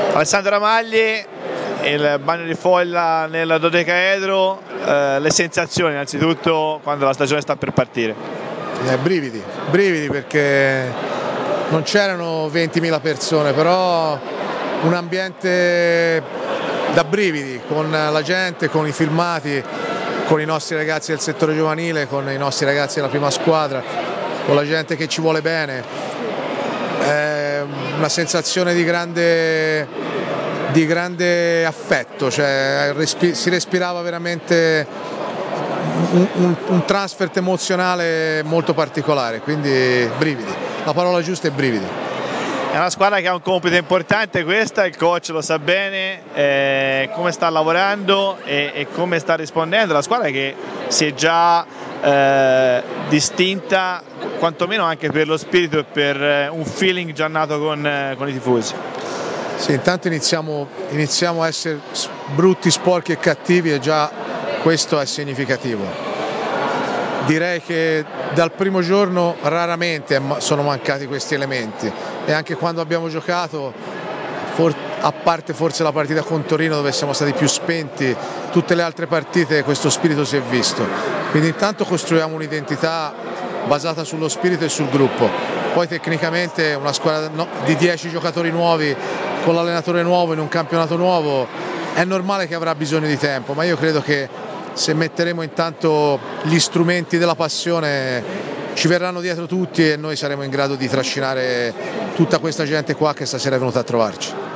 Alessandro Ramagli, il bagno di folla nel dodecaedro, le sensazioni innanzitutto quando la stagione sta per partire. Brividi perché non c'erano 20.000 persone, però un ambiente da brividi, con la gente, con i filmati, con i nostri ragazzi del settore giovanile, con i nostri ragazzi della prima squadra, con la gente che ci vuole bene. È una sensazione di grande affetto, cioè si respirava veramente un transfert emozionale molto particolare, quindi brividi, la parola giusta è brividi. È una squadra che ha un compito importante questa, il coach lo sa bene, come sta lavorando e come sta rispondendo, la squadra che si è già distinta quantomeno anche per lo spirito e per un feeling già nato con i tifosi. Sì, intanto iniziamo a essere brutti, sporchi e cattivi, e già questo è significativo. Direi che dal primo giorno raramente sono mancati questi elementi, e anche quando abbiamo giocato, a parte forse la partita con Torino dove siamo stati più spenti, tutte le altre partite questo spirito si è visto. Quindi intanto costruiamo un'identità basata sullo spirito e sul gruppo. Poi tecnicamente una squadra di 10 giocatori nuovi, con l'allenatore nuovo, in un campionato nuovo, è normale che avrà bisogno di tempo, ma io credo che se metteremo intanto gli strumenti della passione ci verranno dietro tutti, e noi saremo in grado di trascinare tutta questa gente qua che stasera è venuta a trovarci.